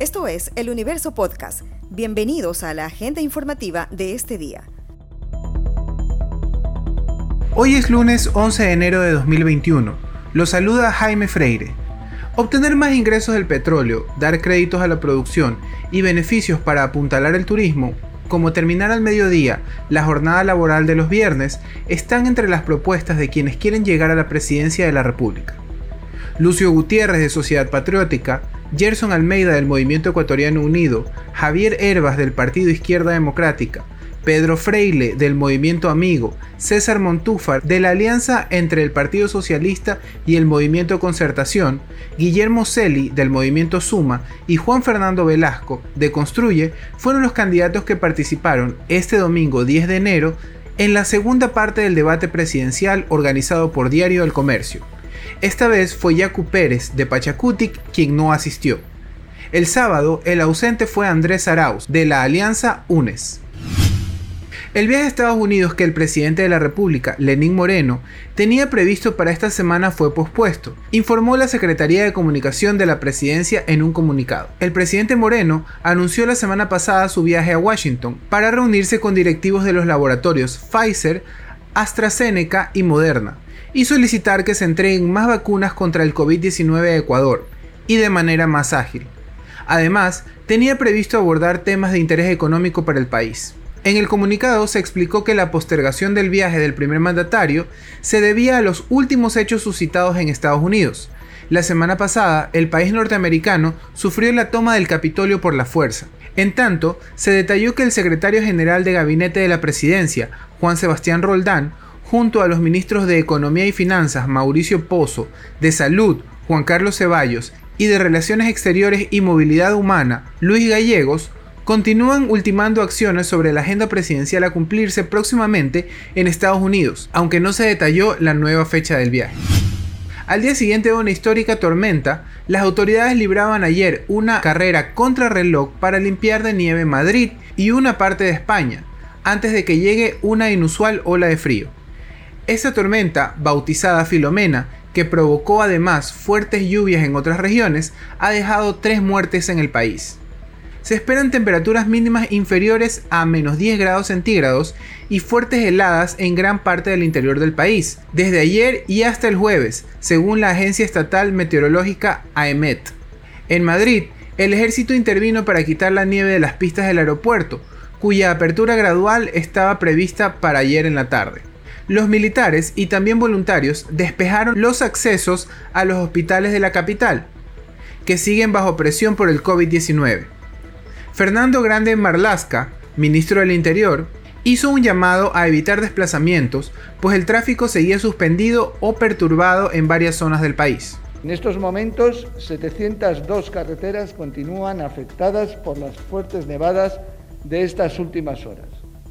Esto es El Universo Podcast. Bienvenidos a la agenda informativa de este día. Hoy es lunes 11 de enero de 2021. Los saluda Jaime Freire. Obtener más ingresos del petróleo, dar créditos a la producción y beneficios para apuntalar el turismo, como terminar al mediodía la jornada laboral de los viernes, están entre las propuestas de quienes quieren llegar a la presidencia de la República. Lucio Gutiérrez de Sociedad Patriótica, Gerson Almeida del Movimiento Ecuatoriano Unido, Javier Hervas del Partido Izquierda Democrática, Pedro Freile del Movimiento Amigo, César Montúfar de la alianza entre el Partido Socialista y el Movimiento Concertación, Guillermo Celi del Movimiento Suma y Juan Fernando Velasco de Construye fueron los candidatos que participaron este domingo 10 de enero en la segunda parte del debate presidencial organizado por Diario del Comercio. Esta vez fue Yacu Pérez de Pachacutic quien no asistió. El sábado el ausente fue Andrés Arauz de la alianza UNES. El viaje a Estados Unidos que el presidente de la República, Lenín Moreno, tenía previsto para esta semana fue pospuesto, informó la Secretaría de Comunicación de la Presidencia en un comunicado. El presidente Moreno anunció la semana pasada su viaje a Washington para reunirse con directivos de los laboratorios Pfizer, AstraZeneca y Moderna, y solicitar que se entreguen más vacunas contra el COVID-19 a Ecuador, y de manera más ágil. Además, tenía previsto abordar temas de interés económico para el país. En el comunicado se explicó que la postergación del viaje del primer mandatario se debía a los últimos hechos suscitados en Estados Unidos. La semana pasada, el país norteamericano sufrió la toma del Capitolio por la fuerza. En tanto, se detalló que el secretario general de Gabinete de la Presidencia, Juan Sebastián Roldán, junto a los ministros de Economía y Finanzas, Mauricio Pozo, de Salud, Juan Carlos Ceballos, y de Relaciones Exteriores y Movilidad Humana, Luis Gallegos, continúan ultimando acciones sobre la agenda presidencial a cumplirse próximamente en Estados Unidos, aunque no se detalló la nueva fecha del viaje. Al día siguiente de una histórica tormenta, las autoridades libraban ayer una carrera contrarreloj para limpiar de nieve Madrid y una parte de España, antes de que llegue una inusual ola de frío. Esta tormenta, bautizada Filomena, que provocó además fuertes lluvias en otras regiones, ha dejado 3 muertes en el país. Se esperan temperaturas mínimas inferiores a menos 10 grados centígrados y fuertes heladas en gran parte del interior del país, desde ayer y hasta el jueves, según la agencia estatal meteorológica AEMET. En Madrid, el ejército intervino para quitar la nieve de las pistas del aeropuerto, cuya apertura gradual estaba prevista para ayer en la tarde. Los militares y también voluntarios despejaron los accesos a los hospitales de la capital, que siguen bajo presión por el COVID-19. Fernando Grande Marlaska, ministro del Interior, hizo un llamado a evitar desplazamientos, pues el tráfico seguía suspendido o perturbado en varias zonas del país. En estos momentos, 702 carreteras continúan afectadas por las fuertes nevadas de estas últimas horas.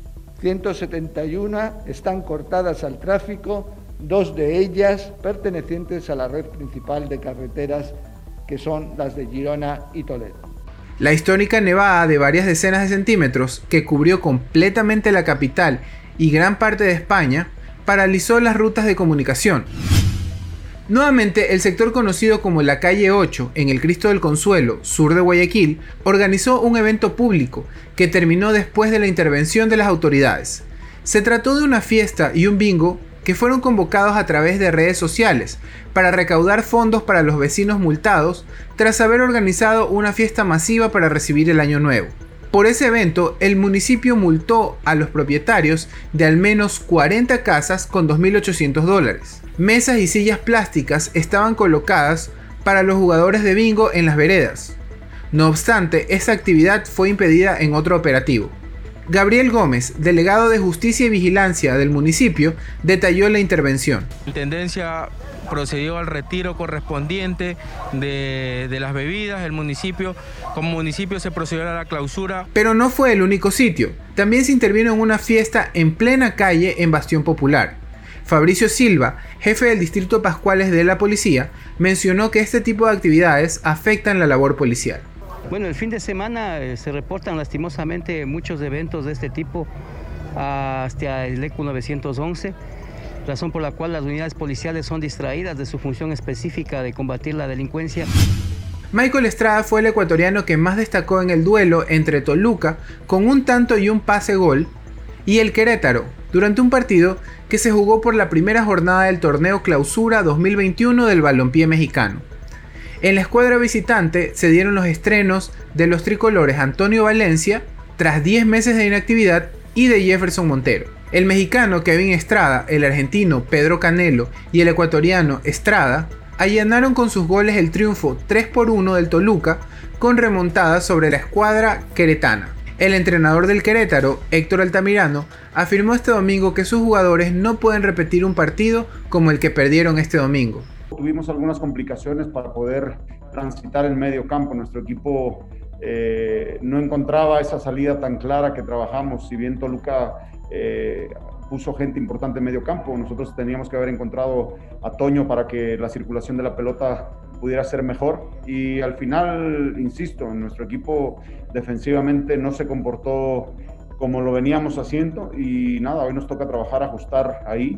171 están cortadas al tráfico, 2 de ellas pertenecientes a la red principal de carreteras, que son las de Girona y Toledo. La histórica nevada de varias decenas de centímetros, que cubrió completamente la capital y gran parte de España, paralizó las rutas de comunicación. Nuevamente, el sector conocido como la Calle 8, en el Cristo del Consuelo, sur de Guayaquil, organizó un evento público que terminó después de la intervención de las autoridades. Se trató de una fiesta y un bingo que fueron convocados a través de redes sociales para recaudar fondos para los vecinos multados tras haber organizado una fiesta masiva para recibir el Año Nuevo. Por ese evento, el municipio multó a los propietarios de al menos 40 casas con $2.800. Mesas y sillas plásticas estaban colocadas para los jugadores de bingo en las veredas. No obstante, esa actividad fue impedida en otro operativo. Gabriel Gómez, delegado de Justicia y Vigilancia del municipio, detalló la intervención. La Intendencia procedió al retiro correspondiente de las bebidas. El municipio, como municipio, se procedió a la clausura. Pero no fue el único sitio. También se intervino en una fiesta en plena calle en Bastión Popular. Fabricio Silva, jefe del Distrito Pascuales de la Policía, mencionó que este tipo de actividades afectan la labor policial. Bueno, el fin de semana se reportan lastimosamente muchos eventos de este tipo hasta el ECU 911, razón por la cual las unidades policiales son distraídas de su función específica de combatir la delincuencia. Michael Estrada fue el ecuatoriano que más destacó en el duelo entre Toluca, con un tanto y un pase gol, y el Querétaro, durante un partido que se jugó por la primera jornada del torneo Clausura 2021 del balompié mexicano. En la escuadra visitante se dieron los estrenos de los tricolores Antonio Valencia, tras 10 meses de inactividad, y de Jefferson Montero. El mexicano Kevin Estrada, el argentino Pedro Canelo y el ecuatoriano Estrada allanaron con sus goles el triunfo 3-1 del Toluca, con remontada sobre la escuadra queretana. El entrenador del Querétaro, Héctor Altamirano, afirmó este domingo que sus jugadores no pueden repetir un partido como el que perdieron este domingo. Tuvimos algunas complicaciones para poder transitar el medio campo. Nuestro equipo no encontraba esa salida tan clara que trabajamos. Si bien Toluca puso gente importante en medio campo, nosotros teníamos que haber encontrado a Toño para que la circulación de la pelota pudiera ser mejor. Y al final, insisto, nuestro equipo defensivamente no se comportó como lo veníamos haciendo y nada, hoy nos toca trabajar, ajustar ahí.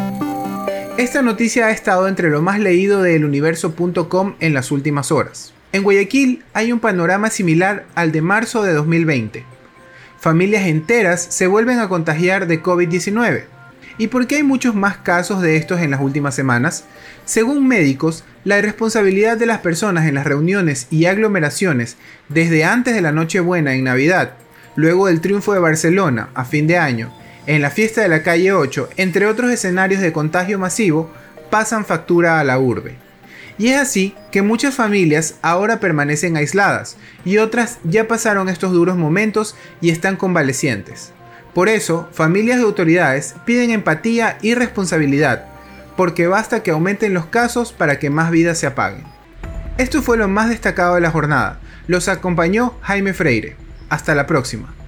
Esta noticia ha estado entre lo más leído de eluniverso.com en las últimas horas. En Guayaquil hay un panorama similar al de marzo de 2020. Familias enteras se vuelven a contagiar de COVID-19. ¿Y por qué hay muchos más casos de estos en las últimas semanas? Según médicos, la irresponsabilidad de las personas en las reuniones y aglomeraciones desde antes de la Nochebuena en Navidad, luego del triunfo de Barcelona a fin de año, en la fiesta de la calle 8, entre otros escenarios de contagio masivo, pasan factura a la urbe. Y es así que muchas familias ahora permanecen aisladas y otras ya pasaron estos duros momentos y están convalecientes. Por eso, familias y autoridades piden empatía y responsabilidad, porque basta que aumenten los casos para que más vidas se apaguen. Esto fue lo más destacado de la jornada. Los acompañó Jaime Freire. Hasta la próxima.